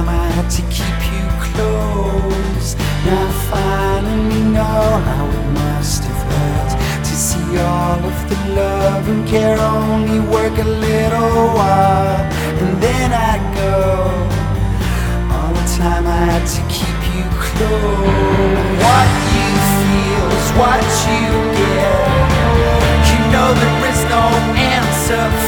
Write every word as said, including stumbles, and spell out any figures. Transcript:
time I had to keep you close. Now I finally know how it must have hurt to see all of the love and care only work a little while, and then I go. All the time I had to keep you close. What you feel is what you get. You know there is no answer